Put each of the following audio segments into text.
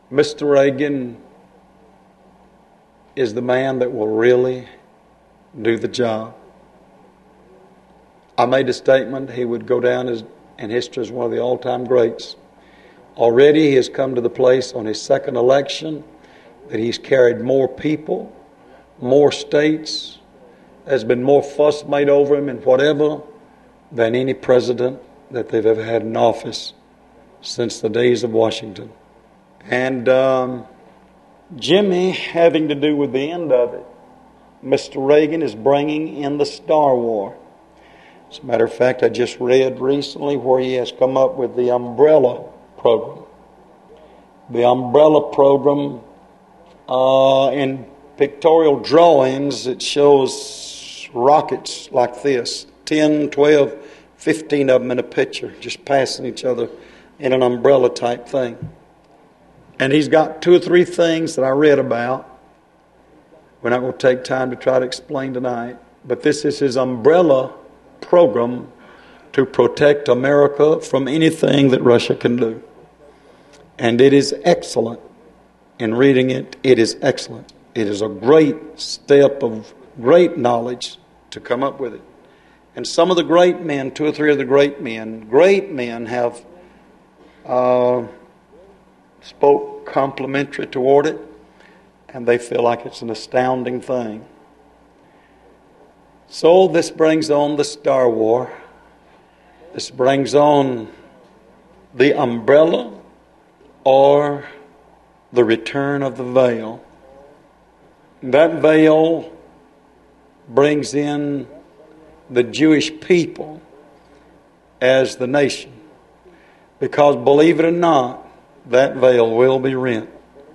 Mr. Reagan is the man that will really do the job. I made a statement he would go down in history as one of the all-time greats. Already he has come to the place on his second election that he's carried more people, more states, there's been more fuss made over him and whatever than any president that they've ever had in office since the days of Washington. And Jimmy, having to do with the end of it, Mr. Reagan is bringing in the Star War. As a matter of fact, I just read recently where he has come up with the Umbrella Program. The Umbrella Program, in pictorial drawings, it shows rockets like this, 10, 12, 15 of them in a picture, just passing each other in an umbrella type thing. And he's got 2 or 3 things that I read about. We're not going to take time to try to explain tonight, but this is his umbrella program to protect America from anything that Russia can do. And it is excellent. In reading it, it is excellent. It is a great step of great knowledge to come up with it. And some of the great men, 2 or 3 of the great men have spoke complimentary toward it, and they feel like it's an astounding thing. So this brings on the Star War. This brings on the umbrella or the return of the veil. That veil brings in the Jewish people as the nation. Because believe it or not, that veil will be rent.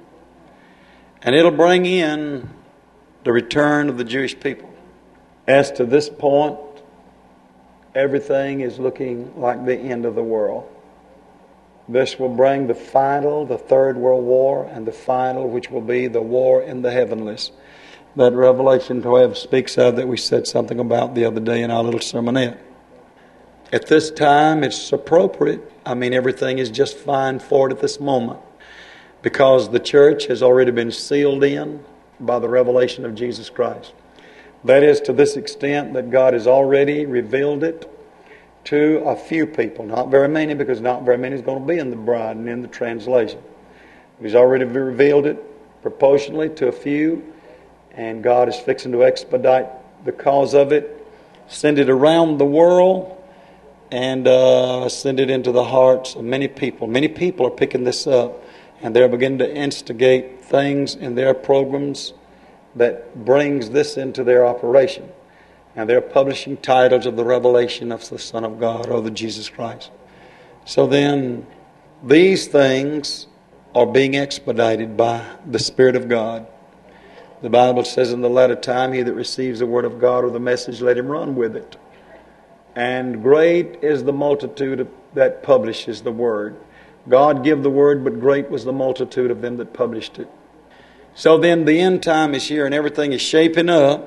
And it'll bring in the return of the Jewish people. As to this point, everything is looking like the end of the world. This will bring the final, the Third World War, and the final, which will be the war in the heavenlies. That Revelation 12 speaks of, that we said something about the other day in our little sermonette. At this time, it's appropriate. Everything is just fine for it at this moment, because the church has already been sealed in by the revelation of Jesus Christ. That is to this extent that God has already revealed it to a few people. Not very many, because not very many is going to be in the bride and in the translation. He's already revealed it proportionally to a few, and God is fixing to expedite the cause of it, send it around the world, and send it into the hearts of many people. Many people are picking this up, and they're beginning to instigate things in their programs that brings this into their operation. And they're publishing titles of the revelation of the Son of God, or the Jesus Christ. So then, these things are being expedited by the Spirit of God. The Bible says in the latter time, he that receives the word of God or the message, let him run with it. And great is the multitude that publishes the word. God give the word, but great was the multitude of them that published it. So then the end time is here and everything is shaping up.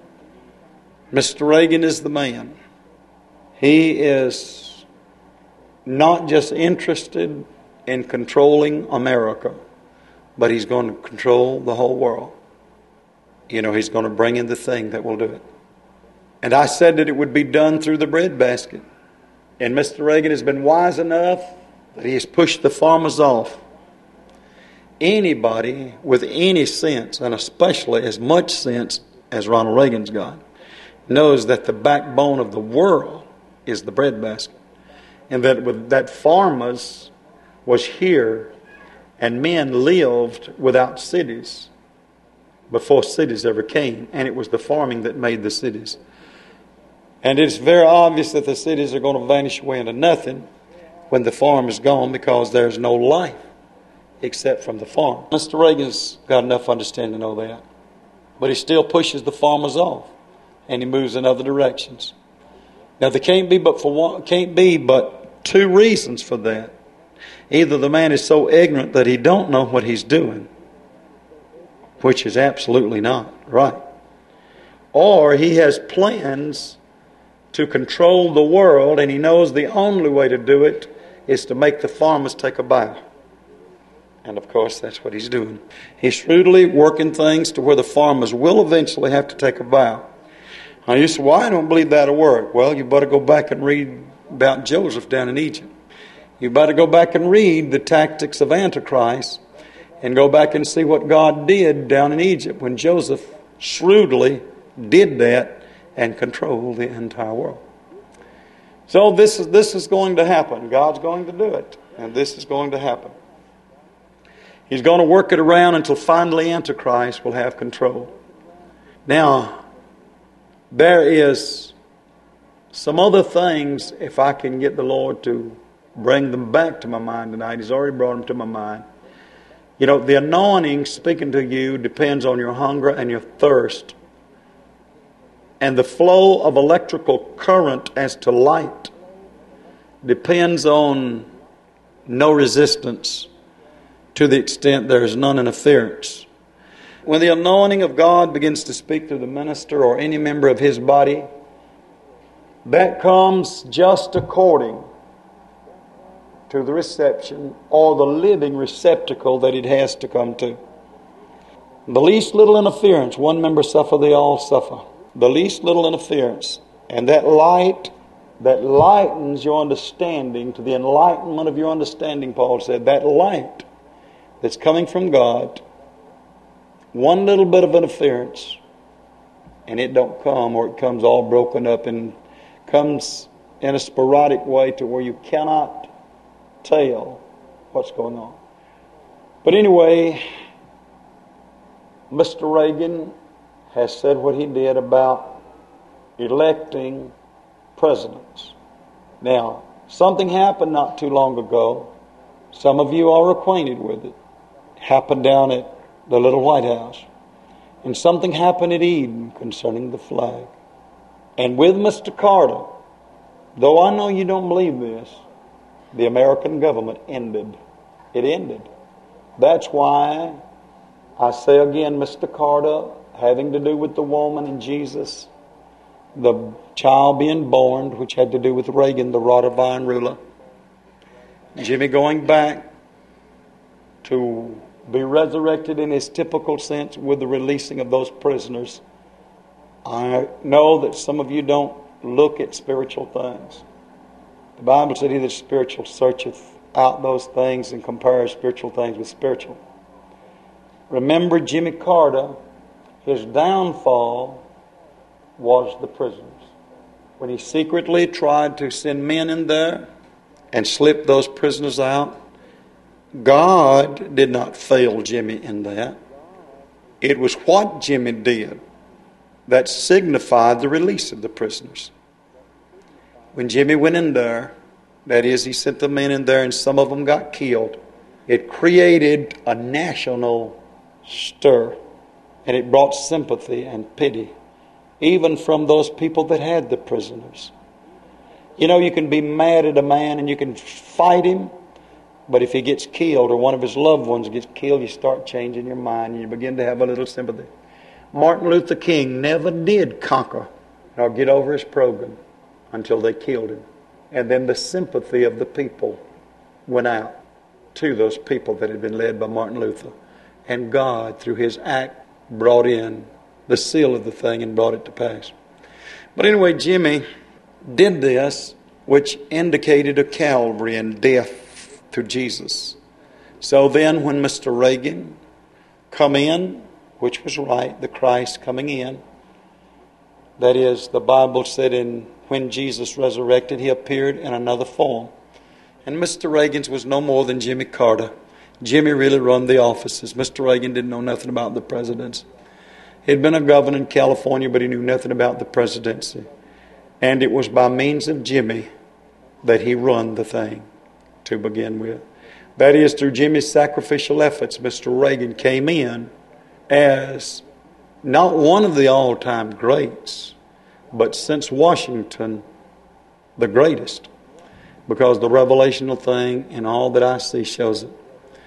Mr. Reagan is the man. He is not just interested in controlling America, but he's going to control the whole world. He's going to bring in the thing that will do it. And I said that it would be done through the breadbasket. And Mr. Reagan has been wise enough that he has pushed the farmers off. Anybody with any sense, and especially as much sense as Ronald Reagan's got, knows that the backbone of the world is the breadbasket. And that farmers was here, and men lived without cities before cities ever came. And it was the farming that made the cities. And it's very obvious that the cities are going to vanish away into nothing when the farm is gone, because there's no life except from the farm. Mr. Reagan's got enough understanding to know that. But he still pushes the farmers off, and he moves in other directions. Now there can't be but 2 reasons for that. Either the man is so ignorant that he don't know what he's doing, which is absolutely not right, or he has plans to control the world, and he knows the only way to do it is to make the farmers take a bow. And of course, that's what he's doing. He's shrewdly working things to where the farmers will eventually have to take a vow. Now you say, well, I don't believe that'll work. Well, you better go back and read about Joseph down in Egypt. You better go back and read the tactics of Antichrist and go back and see what God did down in Egypt when Joseph shrewdly did that and controlled the entire world. So this is going to happen. God's going to do it. And this is going to happen. He's going to work it around until finally Antichrist will have control. Now, there is some other things, if I can get the Lord to bring them back to my mind tonight. He's already brought them to my mind. You know, the anointing speaking to you depends on your hunger and your thirst. And the flow of electrical current as to light depends on no resistance to the extent there is none interference. When the anointing of God begins to speak through the minister or any member of his body, that comes just according to the reception or the living receptacle that it has to come to. The least little interference, one member suffer, they all suffer. The least little interference. And that light that lightens your understanding to the enlightenment of your understanding, Paul said, that light that's coming from God, one little bit of interference, and it don't come, or it comes all broken up and comes in a sporadic way to where you cannot tell what's going on. But anyway, Mr. Reagan has said what he did about electing presidents. Now, something happened not too long ago. Some of you are acquainted with it. It happened down at the little White House. And something happened at Eden concerning the flag. And with Mr. Carter, though I know you don't believe this, the American government ended. It ended. That's why I say again, Mr. Carter, having to do with the woman and Jesus, the child being born, which had to do with Reagan, the wrought of iron ruler, Jimmy going back to be resurrected in his typical sense with the releasing of those prisoners. I know that some of you don't look at spiritual things. The Bible said, he that is spiritual searcheth out those things and compares spiritual things with spiritual. Remember Jimmy Carter, his downfall was the prisoners. When he secretly tried to send men in there and slip those prisoners out, God did not fail Jimmy in that. It was what Jimmy did that signified the release of the prisoners. When Jimmy went in there, that is, he sent the men in there and some of them got killed, it created a national stir, and it brought sympathy and pity, even from those people that had the prisoners. You know, you can be mad at a man and you can fight him, but if he gets killed or one of his loved ones gets killed, you start changing your mind and you begin to have a little sympathy. Martin Luther King never did conquer or get over his program until they killed him. And then the sympathy of the people went out to those people that had been led by Martin Luther. And God, through his act, brought in the seal of the thing and brought it to pass. But anyway, Jimmy did this, which indicated a Calvary and death to Jesus. So then when Mr. Reagan come in, which was right, the Christ coming in, that is, the Bible said when Jesus resurrected, he appeared in another form. And Mr. Reagan's was no more than Jimmy Carter. Jimmy really run the offices. Mr. Reagan didn't know nothing about the presidency. He'd been a governor in California, but he knew nothing about the presidency. And it was by means of Jimmy that he run the thing to begin with. That is, through Jimmy's sacrificial efforts, Mr. Reagan came in as not one of the all-time greats, but since Washington, the greatest. Because the revelational thing and all that I see shows it.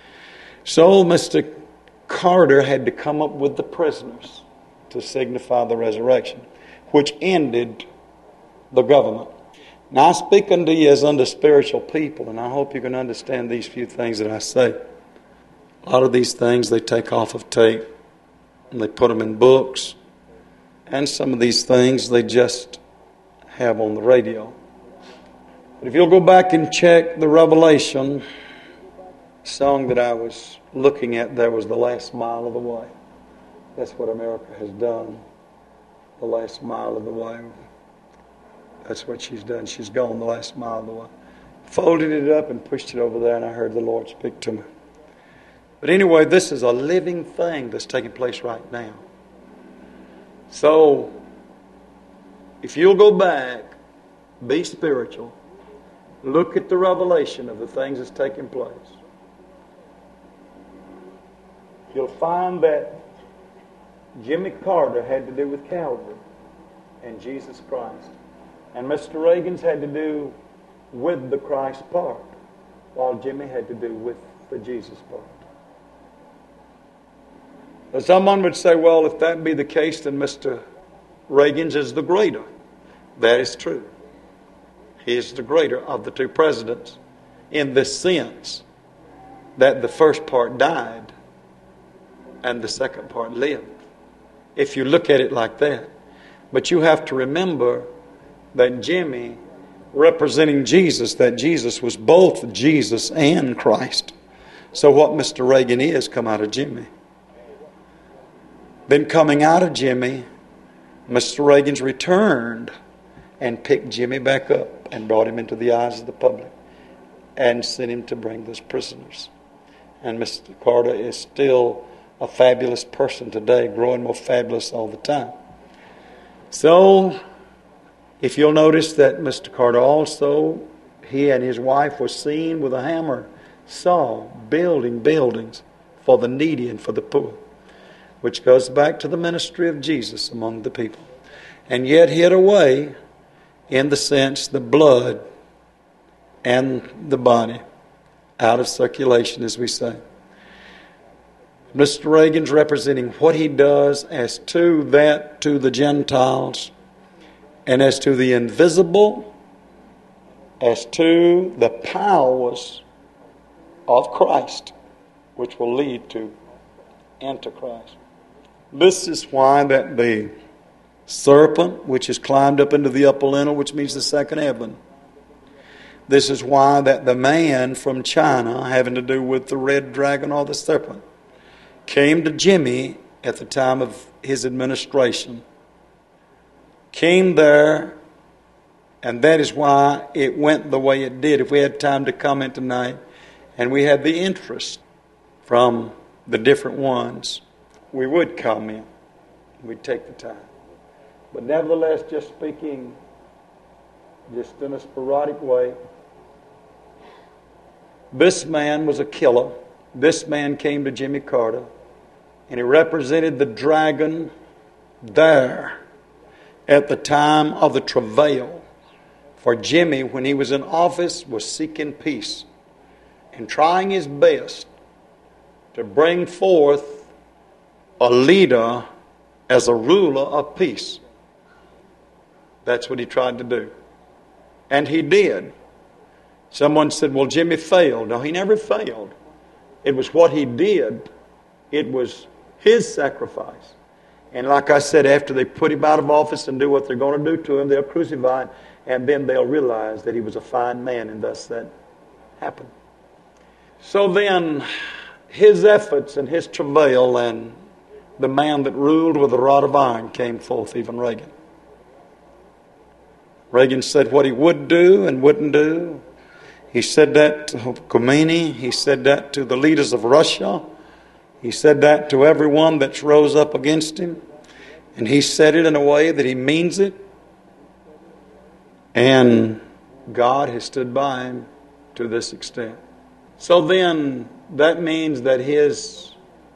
So Mr. Carter had to come up with the prisoners to signify the resurrection, which ended the government. Now I speak unto you as unto spiritual people, and I hope you can understand these few things that I say. A lot of these things they take off of tape and they put them in books. And some of these things they just have on the radio. But if you'll go back and check the Revelation song that I was looking at, there was the last mile of the way. That's what America has done. The last mile of the way. That's what she's done. She's gone the last mile of the way. Folded it up and pushed it over there, and I heard the Lord speak to me. But anyway, this is a living thing that's taking place right now. So, if you'll go back, be spiritual, look at the revelation of the things that's taking place, you'll find that Jimmy Carter had to do with Calvary and Jesus Christ. And Mr. Reagan's had to do with the Christ part, while Jimmy had to do with the Jesus part. Now, someone would say, well, if that be the case, then Mr. Reagan's is the greater. That is true. He is the greater of the two presidents in the sense that the first part died and the second part lived. If you look at it like that. But you have to remember that Jimmy, representing Jesus, that Jesus was both Jesus and Christ. So what Mr. Reagan is come out of Jimmy. Then coming out of Jimmy, Mr. Reagan's returned and picked Jimmy back up and brought him into the eyes of the public and sent him to bring those prisoners. And Mr. Carter is still a fabulous person today, growing more fabulous all the time. So, if you'll notice that Mr. Carter also, he and his wife were seen with a hammer, saw, building buildings for the needy and for the poor, which goes back to the ministry of Jesus among the people. And yet hid away, in the sense, the blood and the body out of circulation, as we say. Mr. Reagan's representing what he does as to that to the Gentiles, and as to the invisible, as to the powers of Christ, which will lead to Antichrist. This is why that the serpent, which has climbed up into the upper lintel, which means the second heaven. This is why that the man from China, having to do with the red dragon or the serpent, came to Jimmy at the time of his administration. Came there, and that is why it went the way it did. If we had time to comment tonight, and we had the interest from the different ones, we would comment. We'd take the time. But nevertheless, just speaking just in a sporadic way, this man was a killer. This man came to Jimmy Carter, and he represented the dragon there at the time of the travail. For Jimmy, when he was in office, was seeking peace and trying his best to bring forth a leader as a ruler of peace. That's what he tried to do. And he did. Someone said, well, Jimmy failed. No, he never failed. It was what he did. It was his sacrifice. And like I said, after they put him out of office and do what they're going to do to him, they'll crucify him, and then they'll realize that he was a fine man, and thus that happened. So then, his efforts and his travail, and the man that ruled with a rod of iron came forth, even Reagan. Reagan said what he would do and wouldn't do. He said that to Khomeini. He said that to the leaders of Russia. He said that to everyone that's rose up against him. And he said it in a way that he means it. And God has stood by him to this extent. So then, that means that his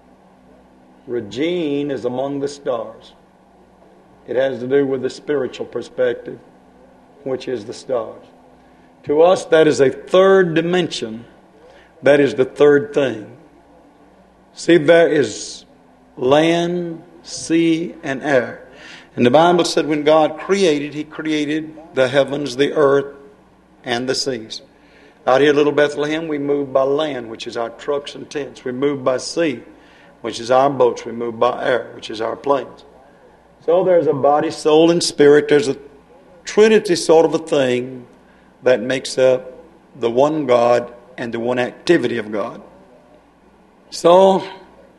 regime is among the stars. It has to do with the spiritual perspective, which is the stars. To us, that is a third dimension. That is the third thing. See, there is land, sea, and air. And the Bible said when God created, He created the heavens, the earth, and the seas. Out here at Little Bethlehem, we move by land, which is our trucks and tents. We move by sea, which is our boats. We move by air, which is our planes. So there's a body, soul, and spirit. There's a Trinity sort of a thing that makes up the one God and the one activity of God. So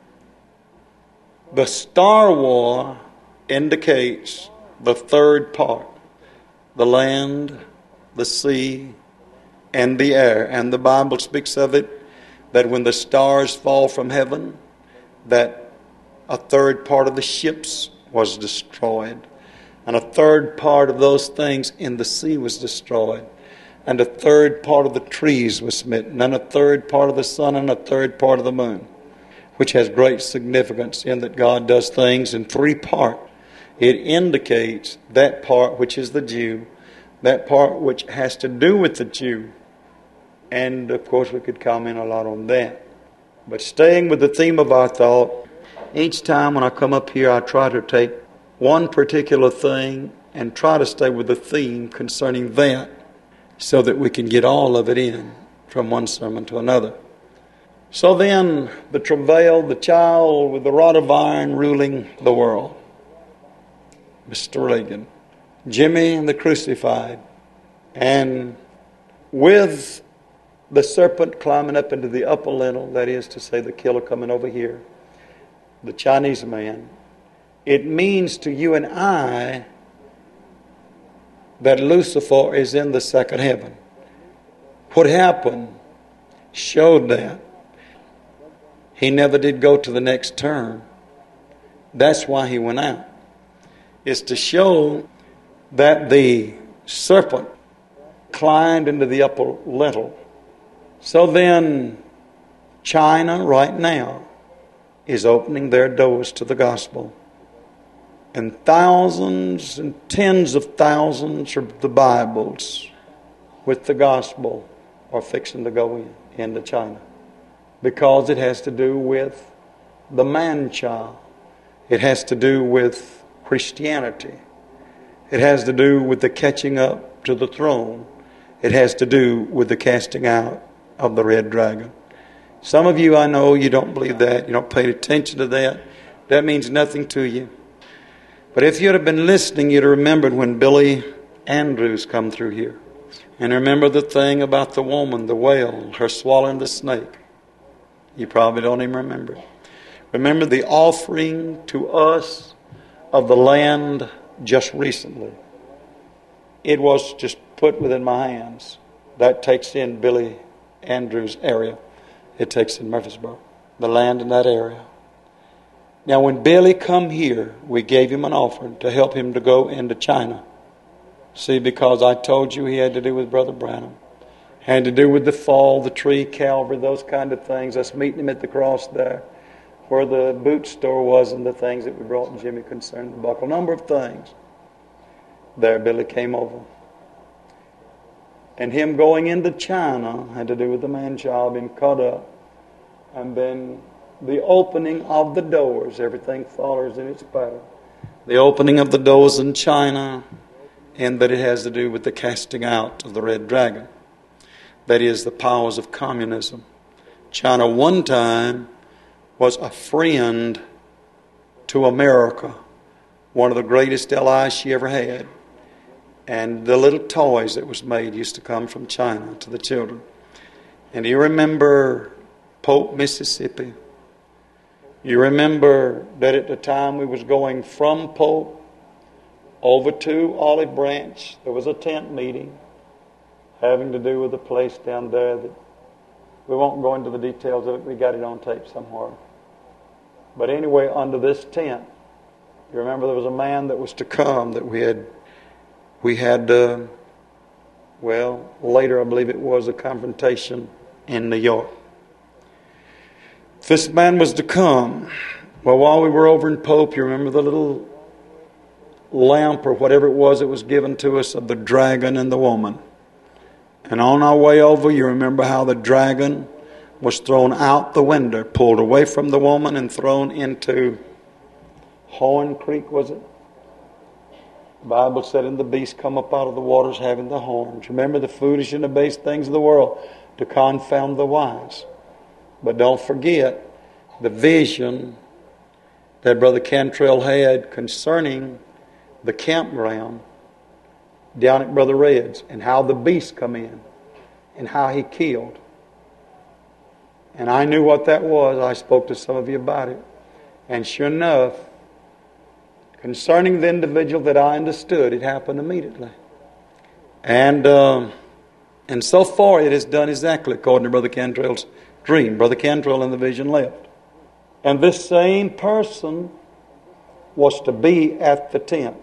the Star War indicates the third part, the land, the sea, and the air. And the Bible speaks of it, that when the stars fall from heaven, that a third part of the ships was destroyed. And a third part of those things in the sea was destroyed. And a third part of the trees was smitten. And a third part of the sun and a third part of the moon. Which has great significance in that God does things in three parts. It indicates that part which is the Jew, that part which has to do with the Jew. And of course we could comment a lot on that. But staying with the theme of our thought, each time when I come up here I try to take one particular thing and try to stay with the theme concerning that so that we can get all of it in from one sermon to another. So then, the travail, the child with the rod of iron ruling the world. Mr. Reagan. Jimmy and the crucified. And with the serpent climbing up into the upper lintel, that is to say the killer coming over here, the Chinese man, it means to you and I that Lucifer is in the second heaven. What happened showed that. He never did go to the next term. That's why he went out. It's to show that the serpent climbed into the upper lintel. So then, China right now is opening their doors to the gospel. And thousands and tens of thousands of the Bibles with the gospel are fixing to go into China. Because it has to do with the man-child. It has to do with Christianity. It has to do with the catching up to the throne. It has to do with the casting out of the red dragon. Some of you, I know, you don't believe that. You don't pay attention to that. That means nothing to you. But if you'd have been listening, you'd have remembered when Billy Andrews come through here. And remember the thing about the woman, the whale, her swallowing the snake. You probably don't even remember it. Remember the offering to us of the land just recently. It was just put within my hands. That takes in Billy Andrews' area. It takes in Murfreesboro. The land in that area. Now when Billy come here, we gave him an offering to help him to go into China. See, because I told you he had to do with Brother Branham. Had to do with the fall, the tree, Calvary, those kind of things. Us meeting him at the cross there, where the boot store was, and the things that we brought in Jimmy concerning the buckle. A number of things. There, Billy came over. And him going into China had to do with the man-child being cut up. And then the opening of the doors. Everything follows in its pattern. The opening of the doors in China, and that it has to do with the casting out of the red dragon. That is, the powers of communism. China one time was a friend to America. One of the greatest allies she ever had. And the little toys that was made used to come from China to the children. And you remember Pope, Mississippi. You remember that at the time we was going from Pope over to Olive Branch, there was a tent meeting having to do with a place down there that we won't go into the details of it. We got it on tape somewhere. But anyway, under this tent, you remember there was a man that was to come that we had later I believe it was a confrontation in New York. This man was to come. Well, while we were over in Pope, you remember the little lamp or whatever it was that was given to us of the dragon and the woman. And on our way over, you remember how the dragon was thrown out the window, pulled away from the woman and thrown into Horn Creek, was it? The Bible said, and the beast come up out of the waters having the horns. Remember the foolish and the base things of the world to confound the wise. But don't forget the vision that Brother Cantrell had concerning the campground down at Brother Red's, and how the beast come in and how he killed. And I knew what that was. I spoke to some of you about it. And sure enough, concerning the individual that I understood, it happened immediately. And so far it has done exactly according to Brother Cantrell's dream. Brother Cantrell in the vision left. And this same person was to be at the tent.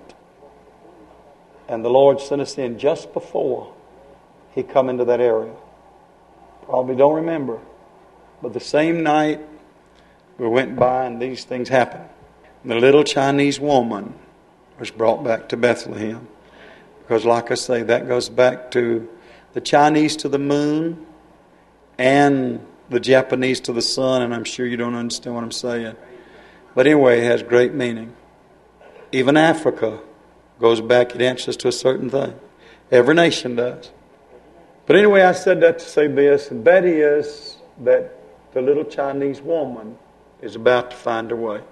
And the Lord sent us in just before He come into that area. Probably don't remember. But the same night we went by and these things happened. The little Chinese woman was brought back to Bethlehem. Because like I say, that goes back to the Chinese to the moon and the Japanese to the sun. And I'm sure you don't understand what I'm saying. But anyway, it has great meaning. Even Africa goes back, it answers to a certain thing. Every nation does. But anyway, I said that to say this, and that is that the little Chinese woman is about to find her way.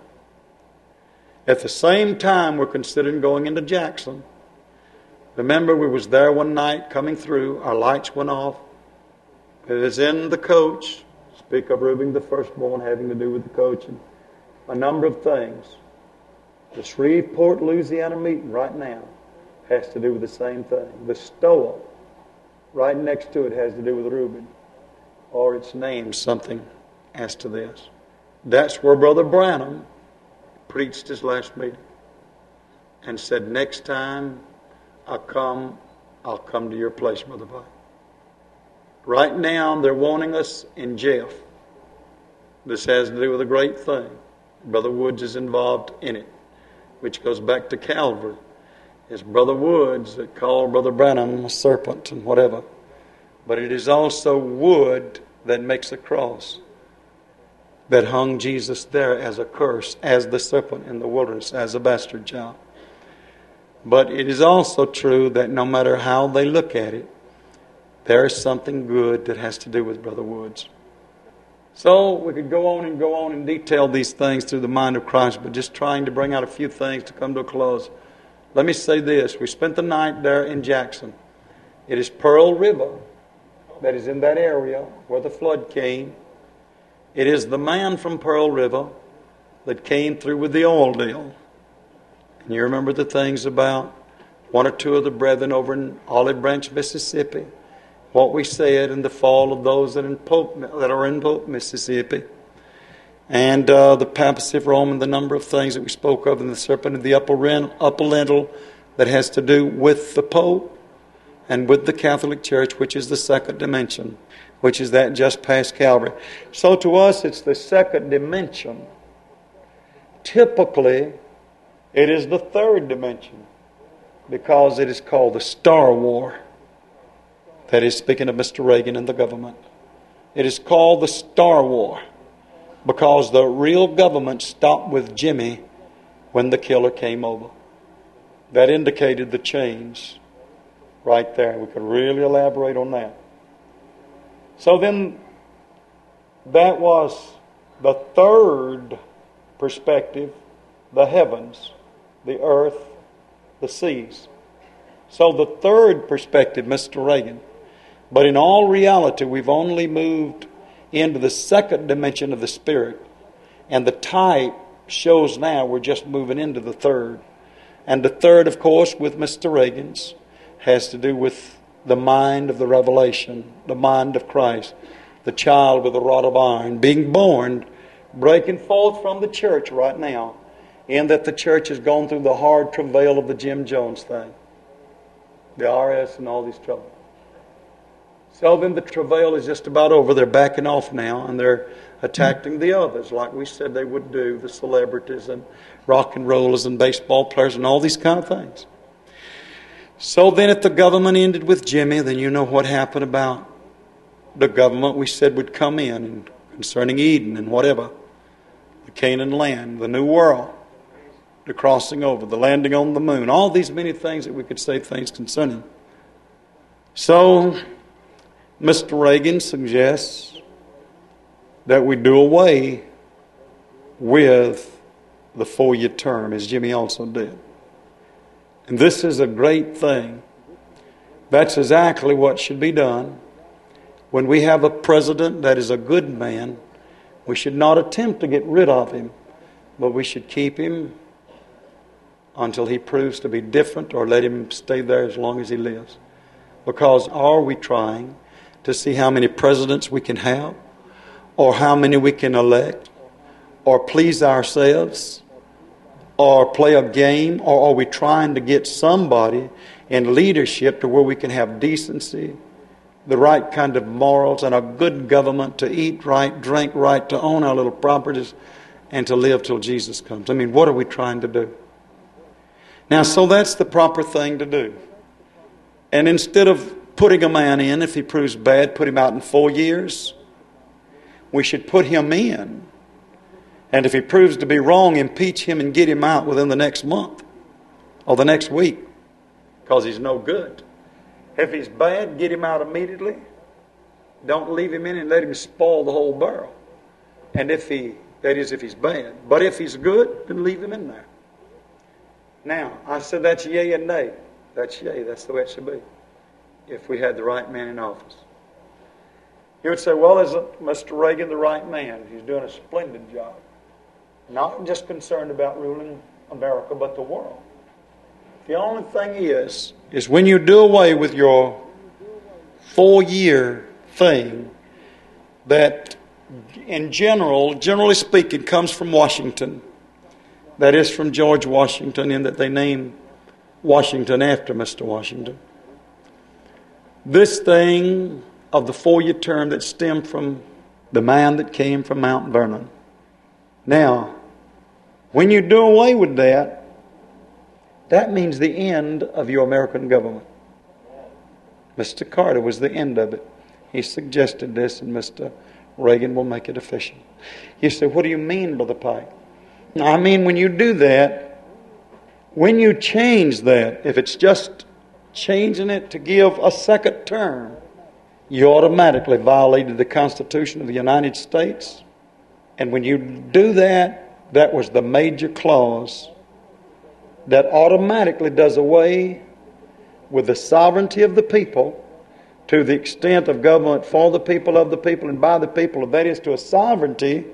At the same time, we're considering going into Jackson. Remember, we was there one night coming through. Our lights went off. It is in the coach. Speak of Reuben the firstborn, having to do with the coach and a number of things. The Shreveport, Louisiana meeting right now has to do with the same thing. The Stoa right next to it has to do with Reuben. Or it's named something as to this. That's where Brother Branham preached his last meeting and said, next time I'll come to your place, Brother Bob. Right now they're wanting us in Jeff. This has to do with a great thing. Brother Woods is involved in it, which goes back to Calvary. It's Brother Woods that called Brother Branham a serpent and whatever. But it is also wood that makes a cross that hung Jesus there as a curse, as the serpent in the wilderness, as a bastard child. But it is also true that no matter how they look at it, there is something good that has to do with Brother Woods. So we could go on and detail these things through the mind of Christ, but just trying to bring out a few things to come to a close. Let me say this. We spent the night there in Jackson. It is Pearl River that is in that area where the flood came. It is the man from Pearl River that came through with the oil deal. And you remember the things about one or two of the brethren over in Olive Branch, Mississippi. What we said in the fall of those that are in Pope, Mississippi. And the papacy of Rome and the number of things that we spoke of in the serpent of the upper lintel that has to do with the Pope and with the Catholic Church, which is the second dimension, which is that just past Calvary. So to us, it's the second dimension. Typically, it is the third dimension because it is called the Star War. That is speaking of Mr. Reagan and the government. It is called the Star War because the real government stopped with Jimmy when the killer came over. That indicated the change right there. We could really elaborate on that. So then, that was the third perspective, the heavens, the earth, the seas. So the third perspective, Mr. Reagan. But in all reality, we've only moved into the second dimension of the Spirit. And the type shows now we're just moving into the third. And the third, of course, with Mr. Reagan's, has to do with the mind of the revelation, the mind of Christ, the child with a rod of iron, being born, breaking forth from the church right now, in that the church has gone through the hard travail of the Jim Jones thing, the RS and all these troubles. So then the travail is just about over. They're backing off now, and they're attacking the others, like we said they would do, the celebrities and rock and rollers and baseball players and all these kind of things. So then if the government ended with Jimmy, then you know what happened about the government we said would come in and concerning Eden and whatever, the Canaan land, the new world. the crossing over, the landing on the moon, all these many things that we could say things concerning. So, Mr. Reagan suggests that we do away with the 4-year term, as Jimmy also did. And this is a great thing. That's exactly what should be done. When we have a president that is a good man, we should not attempt to get rid of him, but we should keep him until he proves to be different, or let him stay there as long as he lives. Because are we trying to see how many presidents we can have, or how many we can elect, or please ourselves, or play a game, or are we trying to get somebody in leadership to where we can have decency, the right kind of morals, and a good government to eat right, drink right, to own our little properties, and to live till Jesus comes? I mean, what are we trying to do? Now, so that's the proper thing to do. And instead of putting a man in, if he proves bad, put him out in 4 years, we should put him in. And if he proves to be wrong, impeach him and get him out within the next month or the next week, because he's no good. If he's bad, get him out immediately. Don't leave him in and let him spoil the whole barrel. And if he's bad. But if he's good, then leave him in there. Now, I said that's yea and nay. That's yea. That's the way it should be, if we had the right man in office. You would say, well, isn't Mr. Reagan the right man? He's doing a splendid job. Not just concerned about ruling America, but the world. The only thing is when you do away with your 4-year thing, that in generally speaking, comes from Washington. That is from George Washington, in that they name Washington after Mr. Washington. This thing of the 4-year term that stemmed from the man that came from Mount Vernon. Now, when you do away with that, that means the end of your American government. Mr. Carter was the end of it. He suggested this, and Mr. Reagan will make it official. You say, what do you mean, Brother Pike? I mean, when you do that, when you change that, if it's just changing it to give a second term, you automatically violated the Constitution of the United States. And when you do that, that was the major clause that automatically does away with the sovereignty of the people to the extent of government for the people, of the people, and by the people. That is, to a sovereignty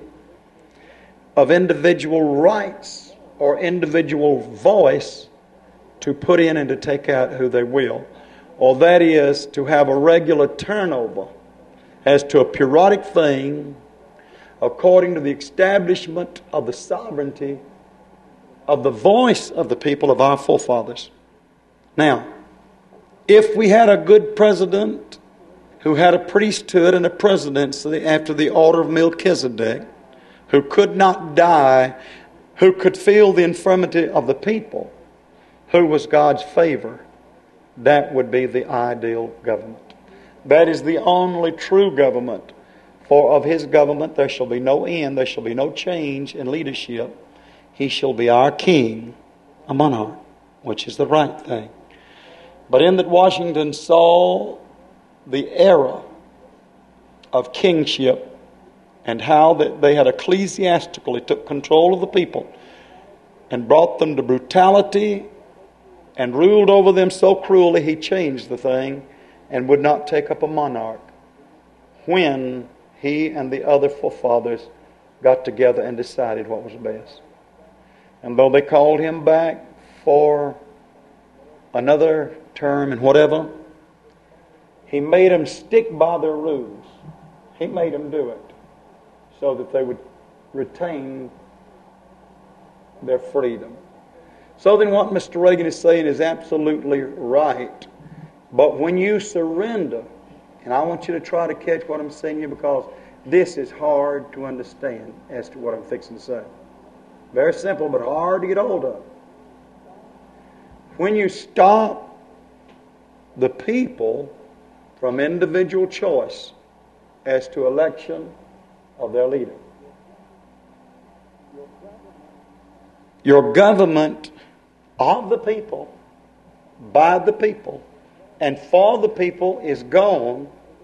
of individual rights or individual voice to put in and to take out who they will. Or that is, to have a regular turnover as to a periodic thing according to the establishment of the sovereignty of the voice of the people, of our forefathers. Now, if we had a good president who had a priesthood and a presidency after the order of Melchizedek, who could not die, who could feel the infirmity of the people, who was God's favor, that would be the ideal government. That is the only true government. For of His government there shall be no end, there shall be no change in leadership. He shall be our king, a monarch, which is the right thing. But in that Washington saw the era of kingship, and how that they had ecclesiastically took control of the people and brought them to brutality and ruled over them so cruelly, he changed the thing and would not take up a monarch when he and the other forefathers got together and decided what was best. And though they called him back for another term and whatever, he made them stick by their rules. He made them do it so that they would retain their freedom. So then what Mr. Reagan is saying is absolutely right. But when you surrender, and I want you to try to catch what I'm saying here, because this is hard to understand as to what I'm fixing to say. Very simple, but hard to get hold of. When you stop the people from individual choice as to election of their leader, Your government of the people, by the people, and for the people is gone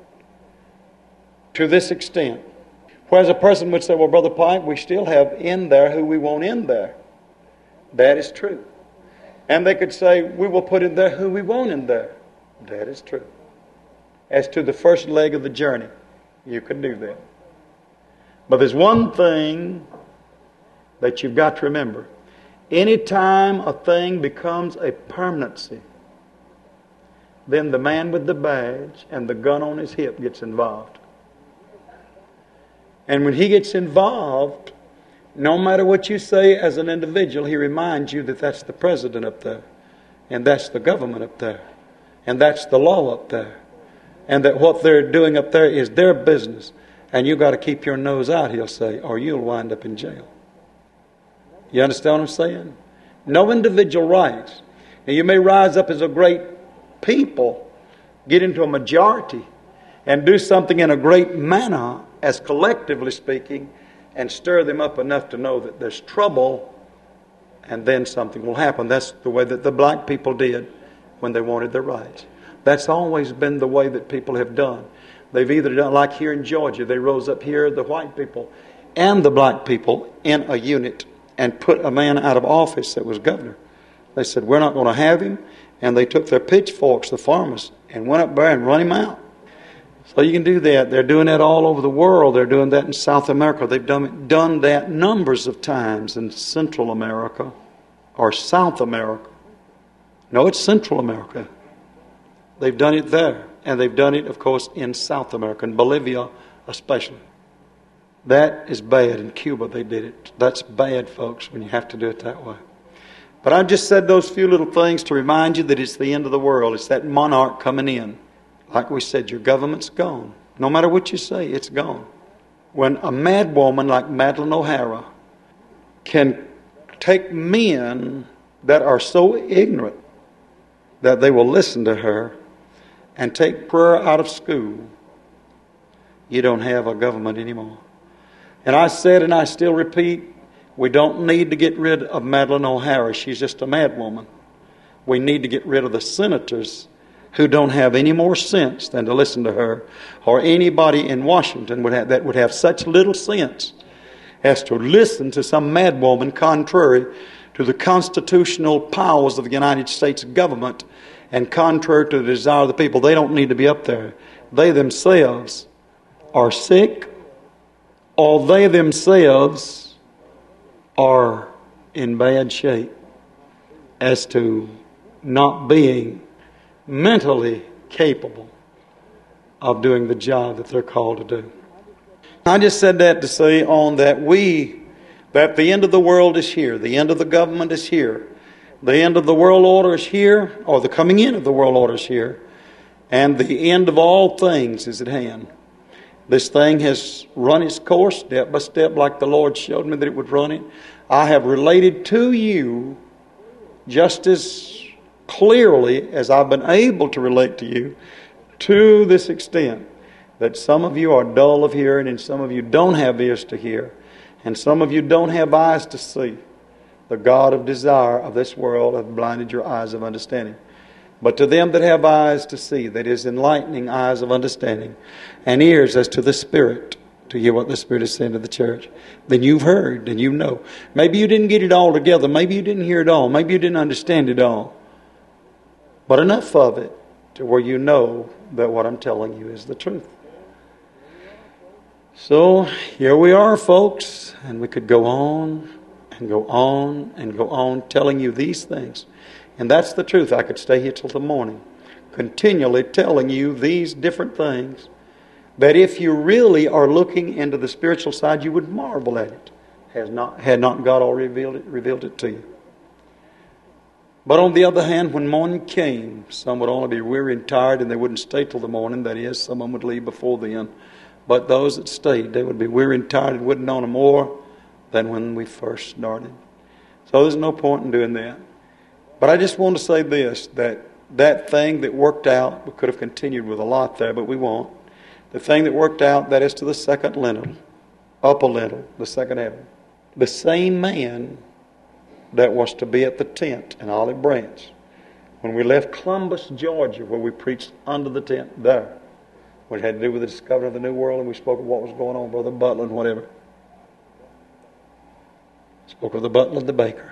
to this extent. Whereas a person would say, well, Brother Pike, we still have in there who we want in there. That is true. And they could say, we will put in there who we want in there. That is true. As to the first leg of the journey, you could do that. But there's one thing that you've got to remember. Anytime a thing becomes a permanency, then the man with the badge and the gun on his hip gets involved. And when he gets involved, no matter what you say as an individual, he reminds you that that's the president up there, and that's the government up there, and that's the law up there, and that what they're doing up there is their business, and you've got to keep your nose out, he'll say, or you'll wind up in jail. You understand what I'm saying? No individual rights. Now, you may rise up as a great people, get into a majority, and do something in a great manner, as collectively speaking, and stir them up enough to know that there's trouble, and then something will happen. That's the way that the black people did when they wanted their rights. That's always been the way that people have done. They've either done, like here in Georgia, they rose up here, the white people and the black people, in a unit, and put a man out of office that was governor. They said, we're not going to have him. And they took their pitchforks, the farmers, and went up there and run him out. So you can do that. They're doing that all over the world. They're doing that in South America. They've done that numbers of times in Central America or South America. No, it's Central America. They've done it there. And they've done it, of course, in South America, in Bolivia especially. That is bad. In Cuba they did it. That's bad, folks, when you have to do it that way. But I just said those few little things to remind you that it's the end of the world. It's that monarch coming in. Like we said, your government's gone. No matter what you say, it's gone. When a mad woman like Madeleine O'Hara can take men that are so ignorant that they will listen to her and take prayer out of school, you don't have a government anymore. And I said, and I still repeat, we don't need to get rid of Madeleine O'Hara. She's just a mad woman. We need to get rid of the senators who don't have any more sense than to listen to her, or anybody in Washington that would have such little sense as to listen to some mad woman contrary to the constitutional powers of the United States government and contrary to the desire of the people. They don't need to be up there. They themselves are sick, or they themselves are in bad shape as to not being mentally capable of doing the job that they're called to do. I just said that to say on that that the end of the world is here. The end of the government is here. The end of the world order is here, or the coming in of the world order is here. And the end of all things is at hand. This thing has run its course step by step like the Lord showed me that it would run it. I have related to you just as clearly as I've been able to relate to you, to this extent that some of you are dull of hearing and some of you don't have ears to hear and some of you don't have eyes to see. The God of desire of this world hath blinded your eyes of understanding. But to them that have eyes to see, that is enlightening eyes of understanding, and ears as to the Spirit, to hear what the Spirit is saying to the church, then you've heard and you know. Maybe you didn't get it all together. Maybe you didn't hear it all. Maybe you didn't understand it all. But enough of it to where you know that what I'm telling you is the truth. So here we are, folks, and we could go on and go on and go on telling you these things. And that's the truth. I could stay here till the morning, continually telling you these different things, that if you really are looking into the spiritual side, you would marvel at it. Had not God already revealed it to you. But on the other hand, when morning came, some would only be weary and tired, and they wouldn't stay till the morning. That is, someone would leave before then. But those that stayed, they would be weary and tired and wouldn't know no more than when we first started. So there's no point in doing that. But I just want to say this, that thing that worked out, we could have continued with a lot there, but we won't. The thing that worked out, that is to the second lintel, upper lintel, the second heaven. The same man that was to be at the tent in Olive Branch. When we left Columbus, Georgia, where we preached under the tent there, which had to do with the discovery of the New World, and we spoke of what was going on, Brother Butler and whatever. Spoke of the butler and the baker.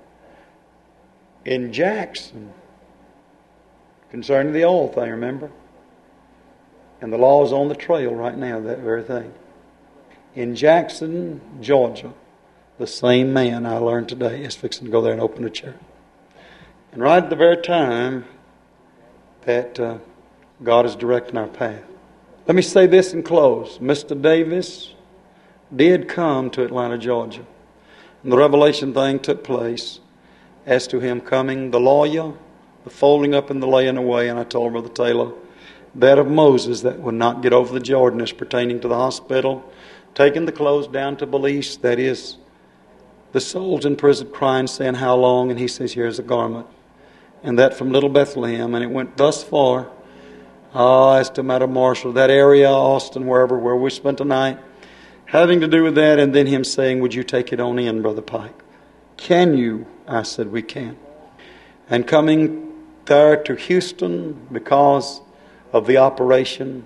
In Jackson, concerning the oil thing, remember? And the law is on the trail right now, that very thing. In Jackson, Georgia, the same man I learned today is fixing to go there and open a church. And right at the very time that God is directing our path. Let me say this and close. Mr. Davis did come to Atlanta, Georgia. And the revelation thing took place as to him coming, the lawyer, the folding up and the laying away. And I told Brother Taylor, that of Moses that would not get over the Jordan as pertaining to the hospital, taking the clothes down to Belize, that is, the souls in prison crying, saying, how long? And he says, here's a garment. And that from Little Bethlehem. And it went thus far, as to Matamarshall, that area, Austin, wherever, where we spent the night, having to do with that. And then him saying, would you take it on in, Brother Pike? Can you? I said, we can. And coming there to Houston, because of the operation,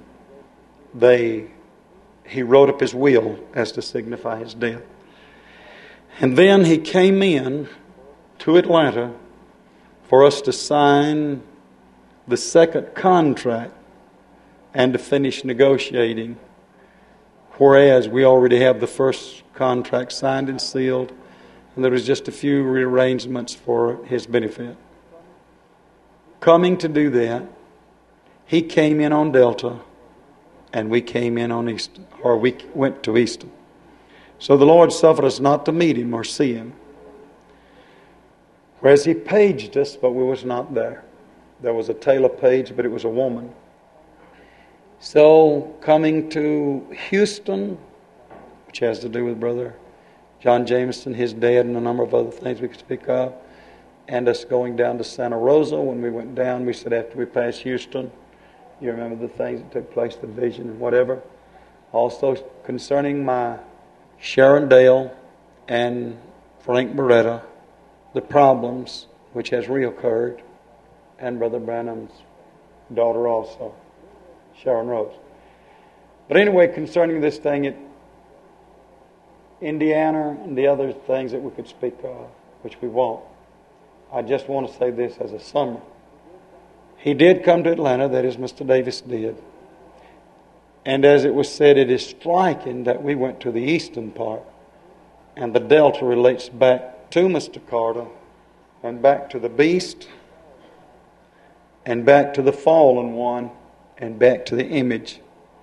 he wrote up his will as to signify his death. And then he came in to Atlanta for us to sign the second contract and to finish negotiating, whereas we already have the first contract signed and sealed, and there was just a few rearrangements for his benefit. Coming to do that, he came in on Delta, and we came in on Easton, or we went to Easton. So the Lord suffered us not to meet him or see him. Whereas he paged us, but we was not there. There was a Taylor page, but it was a woman. So coming to Houston, which has to do with Brother John Jameson, his dad, and a number of other things we could speak of, and us going down to Santa Rosa. When we went down, we said after we passed Houston, you remember the things that took place, the vision and whatever. Also concerning my Sharon Dale and Frank Beretta, the problems which has reoccurred, and Brother Branham's daughter also, Sharon Rose. But anyway, concerning this thing, Indiana and the other things that we could speak of, which we won't, I just want to say this as a summary. He did come to Atlanta, that is, Mr. Davis did. And as it was said, it is striking that we went to the eastern part, and the Delta relates back to Mr. Carter, and back to the beast, and back to the fallen one, and back to the image.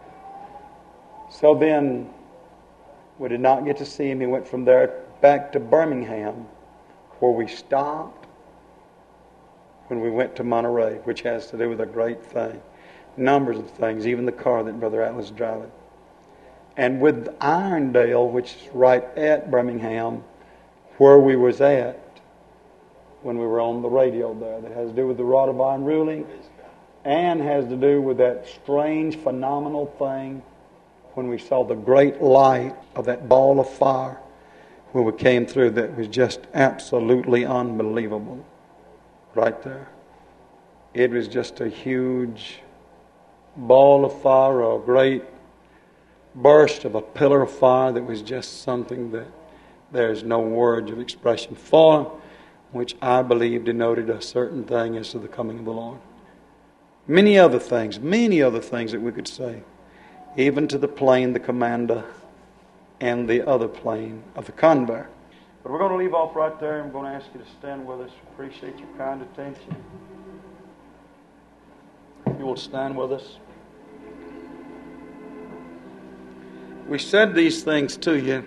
So then, we did not get to see him. He went from there back to Birmingham, where we stopped when we went to Monterey, which has to do with a great thing. Numbers of things, even the car that Brother Atlas is driving. And with Irondale, which is right at Birmingham, where we was at when we were on the radio there, that has to do with the rod of iron ruling, and has to do with that strange, phenomenal thing when we saw the great light of that ball of fire when we came through. That was just absolutely unbelievable. Right there. It was just a huge ball of fire, a great burst of a pillar of fire that was just something that there's no words of expression for, which I believe denoted a certain thing as to the coming of the Lord. Many other things that we could say, even to the plane, the commander, and the other plane of the convoy. But we're going to leave off right there. I'm going to ask you to stand with us. Appreciate your kind attention. If you will stand with us. We said these things to you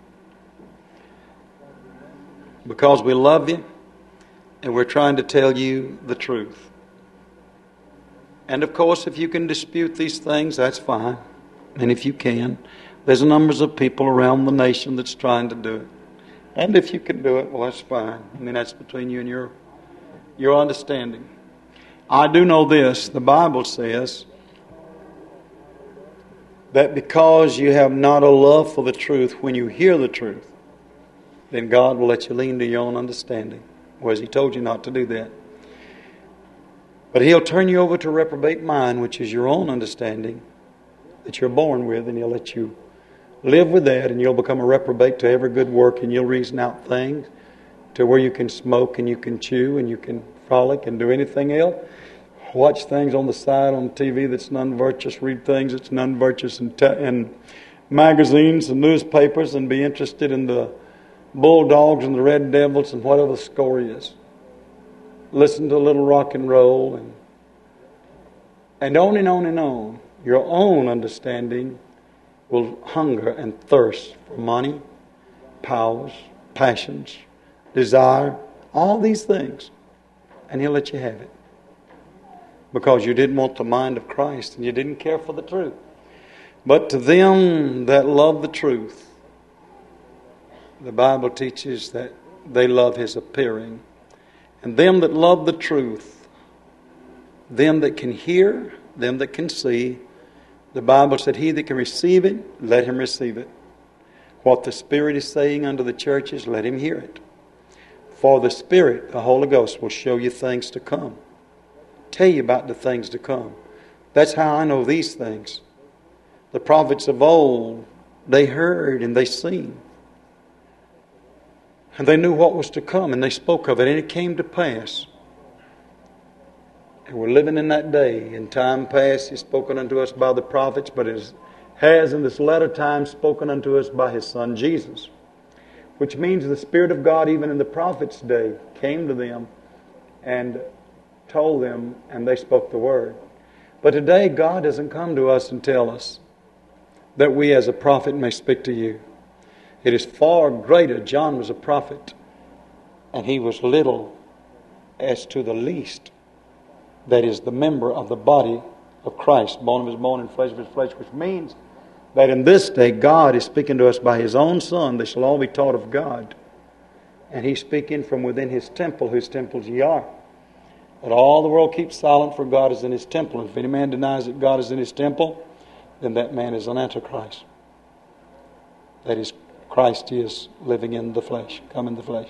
because we love you and we're trying to tell you the truth. And of course, if you can dispute these things, that's fine. And if you can, there's numbers of people around the nation that's trying to do it. And if you can do it, well, that's fine. I mean, that's between you and your understanding. I do know this. The Bible says that because you have not a love for the truth when you hear the truth, then God will let you lean to your own understanding. Whereas He told you not to do that. But He'll turn you over to a reprobate mind, which is your own understanding that you're born with, and He'll let you live with that, and you'll become a reprobate to every good work, and you'll reason out things to where you can smoke and you can chew and you can frolic and do anything else. Watch things on the side on TV that's non-virtuous, read things that's non-virtuous in magazines and newspapers, and be interested in the Bulldogs and the Red Devils and whatever the score is. Listen to a little rock and roll and on and on and on. Your own understanding will hunger and thirst for money, powers, passions, desire, all these things. And He'll let you have it. Because you didn't want the mind of Christ and you didn't care for the truth. But to them that love the truth, the Bible teaches that they love His appearing. And them that love the truth, them that can hear, them that can see, the Bible said, he that can receive it, let him receive it. What the Spirit is saying unto the churches, let him hear it. For the Spirit, the Holy Ghost, will show you things to come. Tell you about the things to come. That's how I know these things. The prophets of old, they heard and they seen. And they knew what was to come, and they spoke of it, and it came to pass. And we're living in that day. In time past, He's spoken unto us by the prophets, but it has in this latter time spoken unto us by His Son Jesus. Which means the Spirit of God, even in the prophets' day, came to them and told them, and they spoke the Word. But today, God doesn't come to us and tell us that we as a prophet may speak to you. It is far greater. John was a prophet, and he was little as to the least. That is the member of the body of Christ, bone of His bone and flesh of His flesh, which means that in this day God is speaking to us by His own Son. They shall all be taught of God. And He's speaking from within His temple, whose temples ye are. But all the world keeps silent, for God is in His temple. And if any man denies that God is in His temple, then that man is an Antichrist. That is, Christ is living in the flesh, come in the flesh.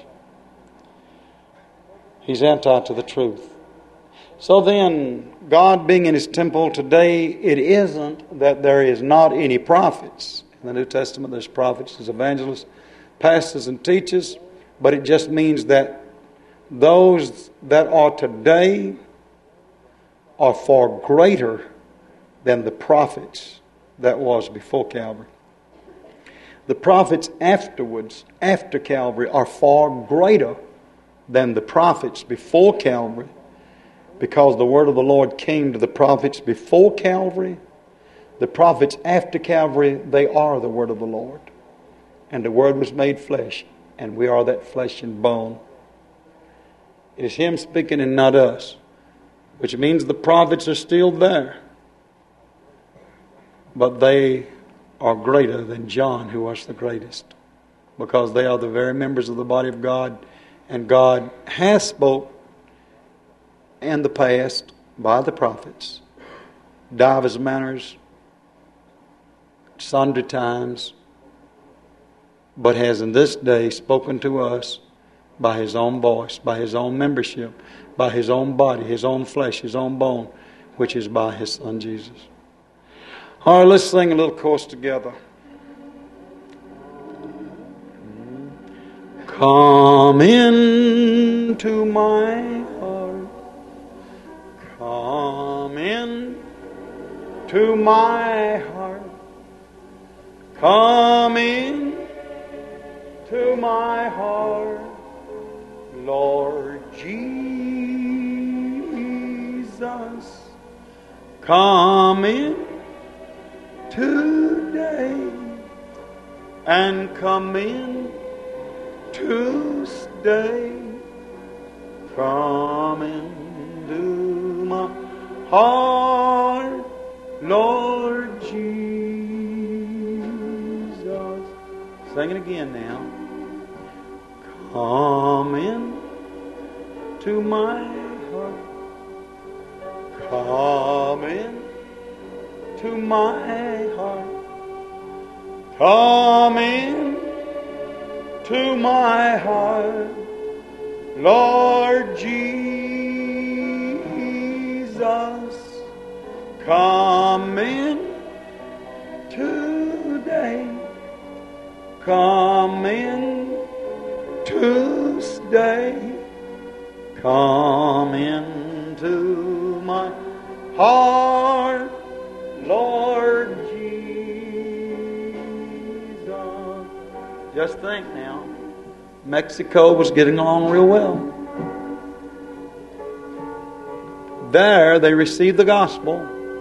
He's anti to the truth. So then, God being in His temple today, it isn't that there is not any prophets. In the New Testament, there's prophets, there's evangelists, pastors, and teachers. But it just means that those that are today are far greater than the prophets that was before Calvary. The prophets afterwards, after Calvary, are far greater than the prophets before Calvary, because the word of the Lord came to the prophets before Calvary. The prophets after Calvary, they are the word of the Lord. And the word was made flesh, and we are that flesh and bone. It is Him speaking and not us, which means the prophets are still there. But they are greater than John, who was the greatest, because they are the very members of the body of God, and God has spoke in the past by the prophets, divers manners, sundry times, but has in this day spoken to us by His own voice, by His own membership, by His own body, His own flesh, His own bone, which is by His Son Jesus. All right, let's sing a little chorus together. Come into my heart. Come into my heart. Come in to my heart, Lord Jesus. Come in today and come in to stay. Come into my heart, Lord Jesus. Sing it again now. Come in to my heart. Come in to my heart. Come in to my heart. Lord Jesus, come in today. Come in to stay. Come into my heart, Lord Jesus. Just think now, Mexico was getting along real well. There they received the gospel.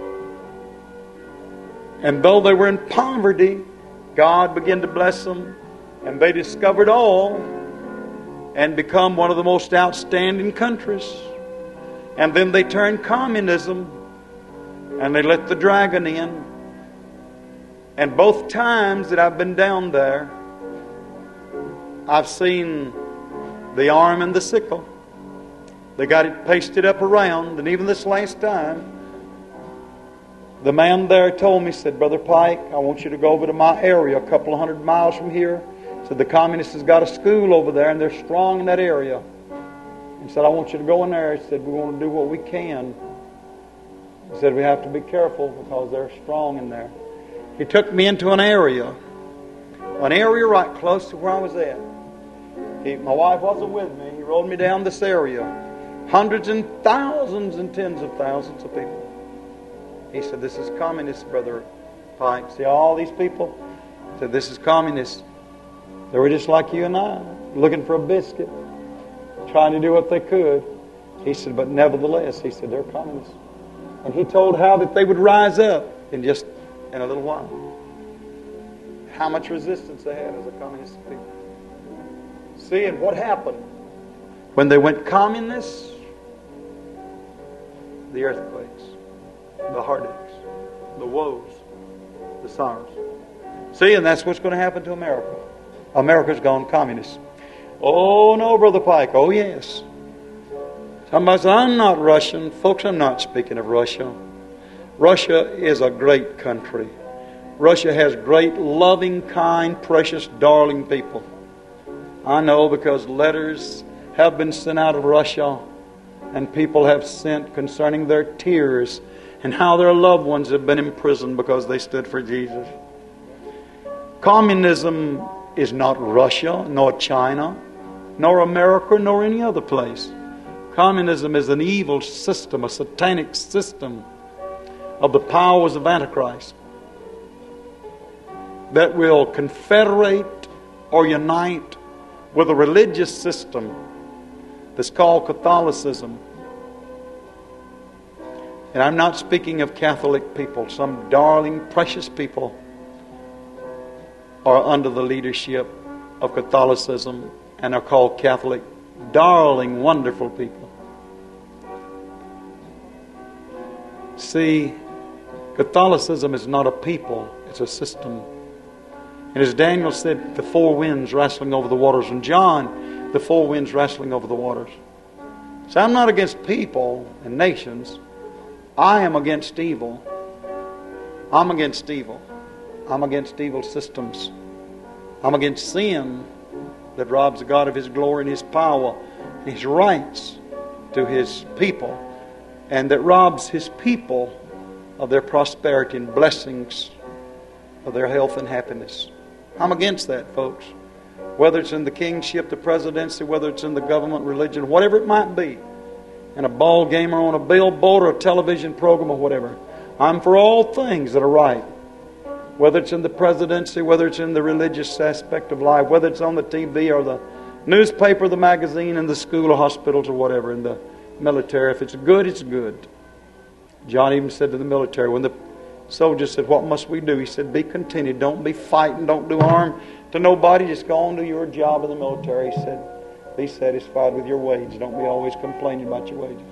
And though they were in poverty, God began to bless them. And they discovered oil and become one of the most outstanding countries. And then they turned communism and they let the dragon in. And both times that I've been down there, I've seen the arm and the sickle. They got it pasted up around. And even this last time, the man there told me, said, Brother Pike, I want you to go over to my area a couple of 100 miles from here. Said the communists has got a school over there and they're strong in that area. He said, I want you to go in there. He said, we want to do what we can. He said, we have to be careful because they're strong in there. He took me into an area right close to where I was at. My wife wasn't with me. He rode me down this area. Hundreds and thousands and tens of thousands of people. He said, this is communist, Brother Pike. See all these people? He said, this is communist. They were just like you and I, looking for a biscuit, trying to do what they could. He said, but nevertheless, he said, they're communists. And he told how that they would rise up in a little while. How much resistance they had as a communist people. See, and what happened? When they went communist, the earthquakes, the heartaches, the woes, the sorrows. See, and that's what's going to happen to America. America's gone communist. Oh, no, Brother Pike. Oh, yes. Somebody says, I'm not Russian. Folks, I'm not speaking of Russia. Russia is a great country. Russia has great, loving, kind, precious, darling people. I know because letters have been sent out of Russia and people have sent concerning their tears and how their loved ones have been imprisoned because they stood for Jesus. Communism is not Russia, nor China, nor America, nor any other place. Communism is an evil system, a satanic system of the powers of Antichrist that will confederate or unite with a religious system that's called Catholicism. And I'm not speaking of Catholic people. Some darling, precious people are under the leadership of Catholicism and are called Catholic. Darling, wonderful people. See, Catholicism is not a people, it's a system. And as Daniel said, the four winds wrestling over the waters. And John, the four winds wrestling over the waters. So I'm not against people and nations. I am against evil. I'm against evil. I'm against evil systems. I'm against sin that robs God of His glory and His power, and His rights to His people, and that robs His people of their prosperity and blessings, of their health and happiness. I'm against that, folks. Whether it's in the kingship, the presidency, whether it's in the government, religion, whatever it might be, in a ball game or on a billboard or a television program or whatever. I'm for all things that are right. Whether it's in the presidency, whether it's in the religious aspect of life, whether it's on the TV or the newspaper, the magazine, in the school or hospitals or whatever, in the military. If it's good, it's good. John even said to the military, when the soldiers said, what must we do? He said, be contented. Don't be fighting. Don't do harm to nobody. Just go on to your job in the military. He said, be satisfied with your wage. Don't be always complaining about your wages.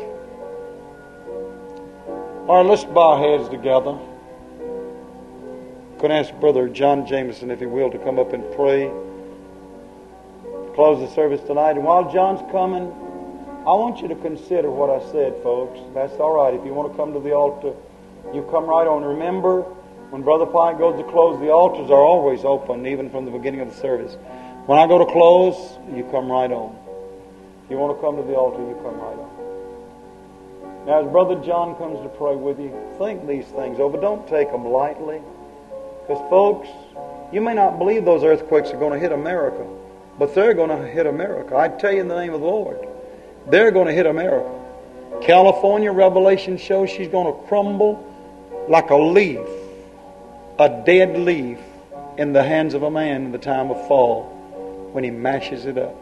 All right, let's bow our heads together. I'm going to ask Brother John Jameson, if he will, to come up and pray. Close the service tonight. And while John's coming, I want you to consider what I said, folks. That's all right. If you want to come to the altar, you come right on. Remember, when Brother Pike goes to close, the altars are always open, even from the beginning of the service. When I go to close, you come right on. If you want to come to the altar, you come right on. Now, as Brother John comes to pray with you, think these things over. Don't take them lightly. Because, folks, you may not believe those earthquakes are going to hit America, but they're going to hit America. I tell you in the name of the Lord, they're going to hit America. California, Revelation shows she's going to crumble like a leaf, a dead leaf, in the hands of a man in the time of fall when he mashes it up.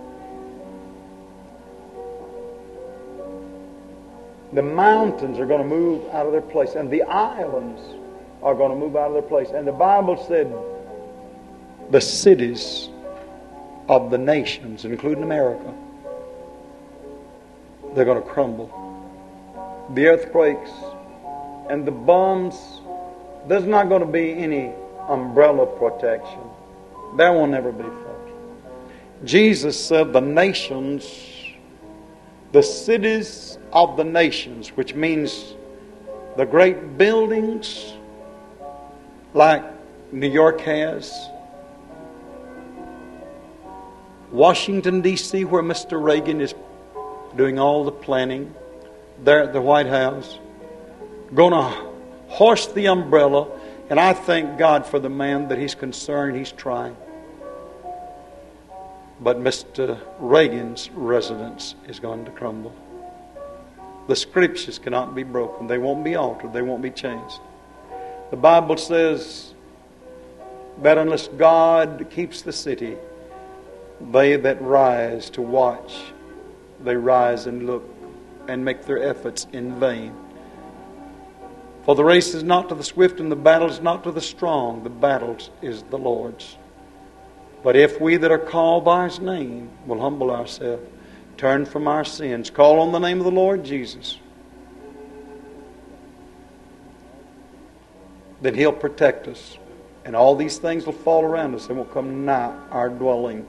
The mountains are going to move out of their place, and the islands are going to move out of their place. And the Bible said the cities of the nations, including America, they're going to crumble. The earthquakes and the bombs, there's not going to be any umbrella protection. There will never be, folks. Jesus said the nations, the cities of the nations, which means the great buildings like New York has, Washington, D.C., where Mr. Reagan is doing all the planning, there at the White House, going to hoist the umbrella. And I thank God for the man that he's concerned, he's trying. But Mr. Reagan's residence is going to crumble. The scriptures cannot be broken. They won't be altered. They won't be changed. The Bible says that unless God keeps the city, they that rise to watch, they rise and look and make their efforts in vain. For the race is not to the swift, and the battle is not to the strong. The battle is the Lord's. But if we that are called by His name will humble ourselves, turn from our sins, call on the name of the Lord Jesus, then He'll protect us. And all these things will fall around us and will come nigh our dwelling.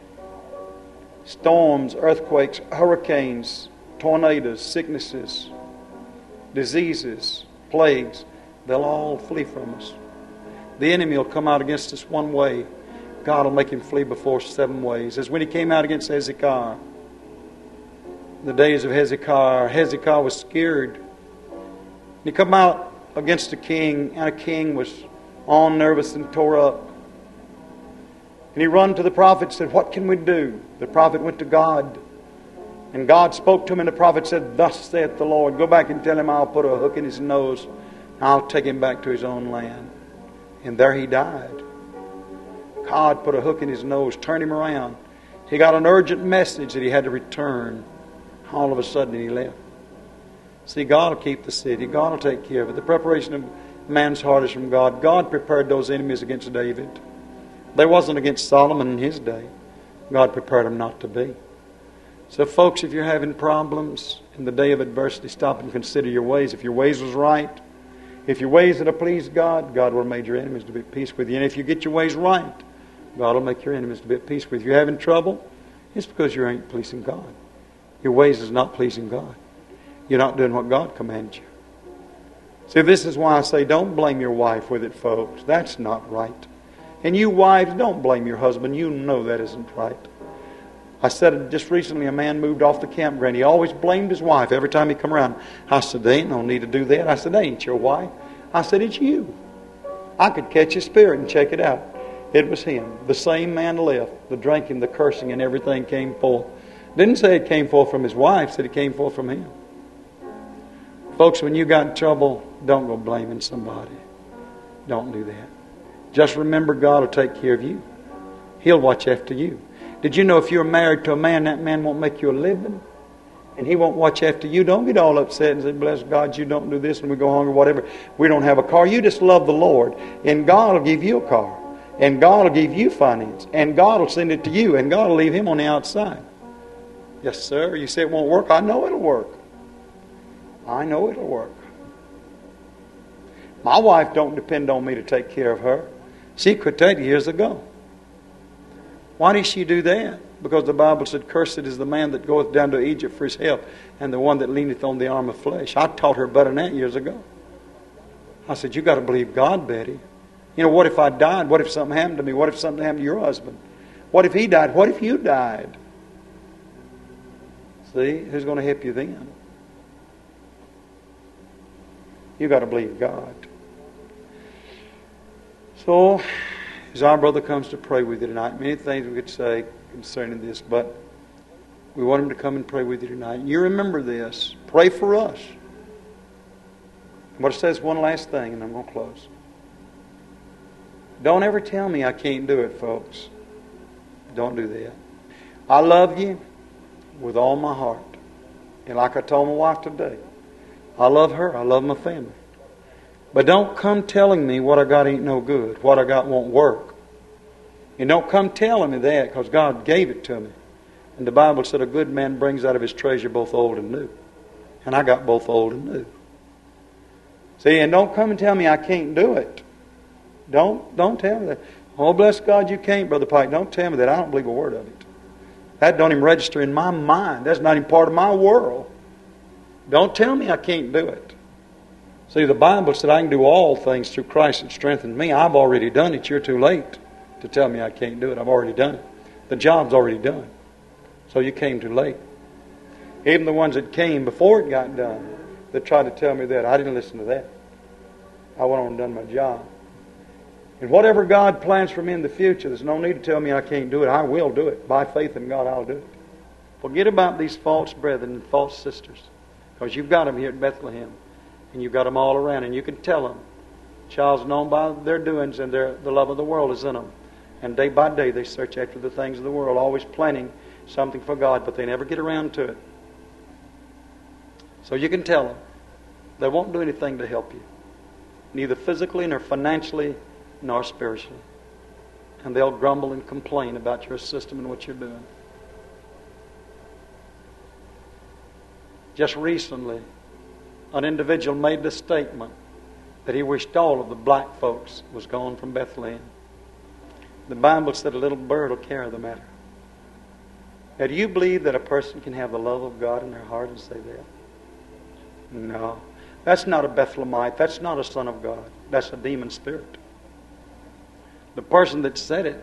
Storms, earthquakes, hurricanes, tornadoes, sicknesses, diseases, plagues, they'll all flee from us. The enemy will come out against us one way. God will make him flee before 7 ways. As when he came out against Hezekiah. In the days of Hezekiah was scared. He come out against a king, and a king was all nervous and tore up. And he run to the prophet and said, "What can we do?" The prophet went to God. And God spoke to him, and the prophet said, "Thus saith the Lord, go back and tell him I'll put a hook in his nose, and I'll take him back to his own land." And there he died. God put a hook in his nose, turned him around. He got an urgent message that he had to return. All of a sudden he left. See, God will keep the city. God will take care of it. The preparation of man's heart is from God. God prepared those enemies against David. They wasn't against Solomon in his day. God prepared them not to be. So folks, if you're having problems in the day of adversity, stop and consider your ways. If your ways was right, if your ways that please God, God will make your enemies to be at peace with you. And if you get your ways right, God will make your enemies to be at peace with you. If you're having trouble, it's because you ain't pleasing God. Your ways is not pleasing God. You're not doing what God commanded you. See, this is why I say don't blame your wife with it, folks. That's not right. And you wives, don't blame your husband. You know that isn't right. I said just recently a man moved off the campground. He always blamed his wife every time he come around. I said, "They ain't no need to do that." I said, "They ain't your wife." I said, "It's you." I could catch his spirit and check it out. It was him. The same man left. The drinking, the cursing, and everything came forth. Didn't say it came forth from his wife. Said it came forth from him. Folks, when you got in trouble, don't go blaming somebody. Don't do that. Just remember God will take care of you. He'll watch after you. Did you know if you're married to a man, that man won't make you a living? And he won't watch after you. Don't get all upset and say, "Bless God, you don't do this," and we go home or whatever. We don't have a car. You just love the Lord. And God will give you a car. And God will give you finance. And God will send it to you. And God will leave him on the outside. Yes, sir. You say it won't work. I know it'll work. I know it'll work. My wife don't depend on me to take care of her. She quit that years ago. Why did she do that? Because the Bible said, "Cursed is the man that goeth down to Egypt for his help, and the one that leaneth on the arm of flesh." I taught her better than that years ago. I said, "You got to believe God, Betty. You know, what if I died? What if something happened to me? What if something happened to your husband? What if he died? What if you died? See, who's going to help you then? You got to believe God. So, as our brother comes to pray with you tonight, many things we could say concerning this, but we want him to come and pray with you tonight. And you remember this. Pray for us. But it says one last thing, and I'm going to close. Don't ever tell me I can't do it, folks. Don't do that. I love you with all my heart. And like I told my wife today, I love her. I love my family. But don't come telling me what I got ain't no good. What I got won't work. And don't come telling me that, because God gave it to me. And the Bible said a good man brings out of his treasure both old and new. And I got both old and new. See, and don't come and tell me I can't do it. Don't tell me that. Oh, bless God, you can't, Brother Pike. Don't tell me that. I don't believe a word of it. That don't even register in my mind. That's not even part of my world. Don't tell me I can't do it. See, the Bible said I can do all things through Christ that strengthens me. I've already done it. You're too late to tell me I can't do it. I've already done it. The job's already done. So you came too late. Even the ones that came before it got done, that tried to tell me that, I didn't listen to that. I went on and done my job. And whatever God plans for me in the future, there's no need to tell me I can't do it. I will do it. By faith in God, I'll do it. Forget about these false brethren and false sisters. Because you've got them here at Bethlehem. And you've got them all around. And you can tell them. Child's known by their doings, and the love of the world is in them. And day by day they search after the things of the world, always planning something for God, but they never get around to it. So you can tell them. They won't do anything to help you. Neither physically, nor financially, nor spiritually. And they'll grumble and complain about your system and what you're doing. Just recently, an individual made the statement that he wished all of the black folks was gone from Bethlehem. The Bible said a little bird will carry the matter. Now, do you believe that a person can have the love of God in their heart and say that? No. That's not a Bethlehemite. That's not a son of God. That's a demon spirit. The person that said it,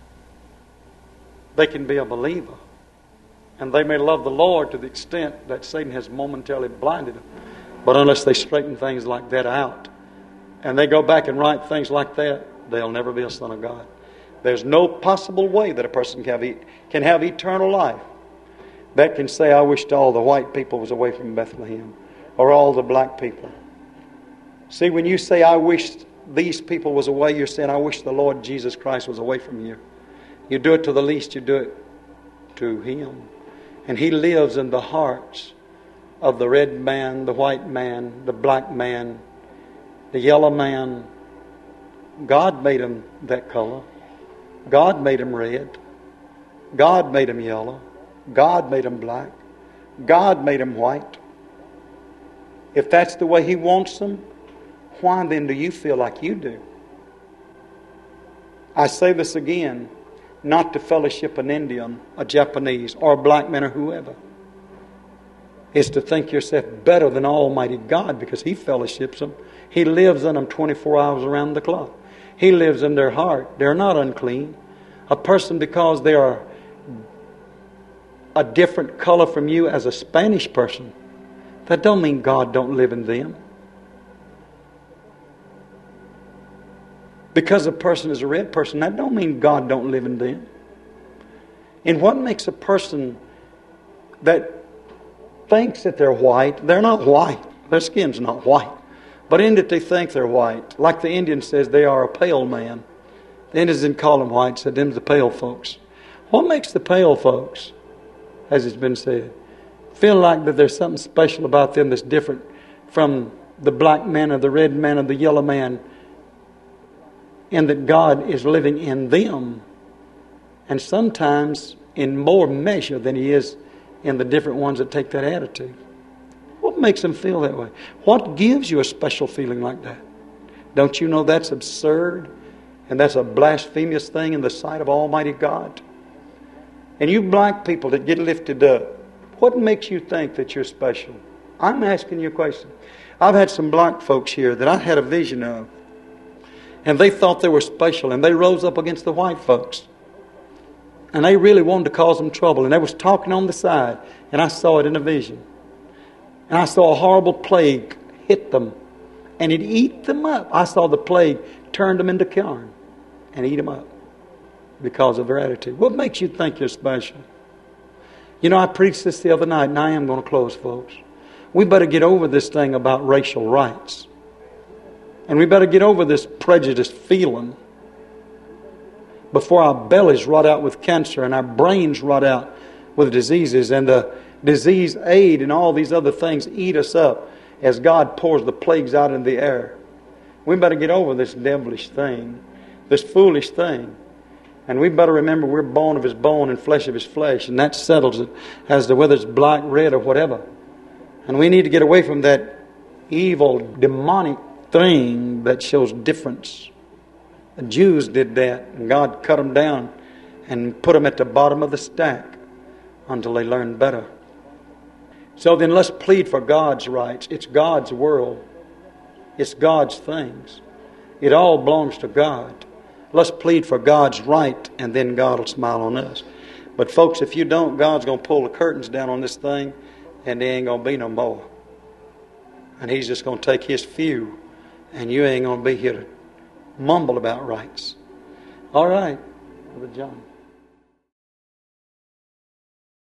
they can be a believer. And they may love the Lord to the extent that Satan has momentarily blinded them. But unless they straighten things like that out, and they go back and write things like that, they'll never be a son of God. There's no possible way that a person can have eternal life that can say, I wished all the white people was away from Bethlehem, or all the black people. See, when you say, I wished these people was away, you're saying, I wish the Lord Jesus Christ was away from you. You do it to the least, you do it to Him. And He lives in the hearts of the red man, the white man, the black man, the yellow man. God made him that color. God made him red. God made him yellow. God made him black. God made him white. If that's the way He wants them, why then do you feel like you do? I say this again, not to fellowship an Indian, a Japanese, or a black man, or whoever. It's to think yourself better than Almighty God, because He fellowships them. He lives in them 24 hours around the clock. He lives in their heart. They're not unclean. A person, because they are a different color from you as a Spanish person, that don't mean God don't live in them. Because a person is a red person, that don't mean God don't live in them. And what makes a person that thinks that they're white, they're not white. Their skin's not white. But in that they think they're white. Like the Indian says, they are a pale man. The Indians didn't call them white, said them's the pale folks. What makes the pale folks, as it's been said, feel like that there's something special about them that's different from the black man or the red man or the yellow man, and that God is living in them, and sometimes in more measure than He is in the different ones that take that attitude? What makes them feel that way? What gives you a special feeling like that? Don't you know that's absurd? And that's a blasphemous thing in the sight of Almighty God? And you black people that get lifted up, what makes you think that you're special? I'm asking you a question. I've had some black folks here that I had a vision of, and they thought they were special, and they rose up against the white folks. And they really wanted to cause them trouble. And they was talking on the side. And I saw it in a vision. And I saw a horrible plague hit them. And it eat them up. I saw the plague turn them into corn and eat them up because of their attitude. What makes you think you're special? You know, I preached this the other night, and I am going to close, folks. We better get over this thing about racial rights. And we better get over this prejudiced feeling before our bellies rot out with cancer and our brains rot out with diseases and the disease aid and all these other things eat us up as God pours the plagues out in the air. We better get over this devilish thing, this foolish thing. And we better remember we're bone of His bone and flesh of His flesh, and that settles it as to whether it's black, red, or whatever. And we need to get away from that evil, demonic thing that shows difference. The Jews did that, and God cut them down and put them at the bottom of the stack until they learned better. So then let's plead for God's rights. It's God's world. It's God's things. It all belongs to God. Let's plead for God's right, and then God will smile on us. But folks, if you don't, God's going to pull the curtains down on this thing, and there ain't going to be no more. And He's just going to take His few, and you ain't going to be here to mumble about rights. All right, Brother John.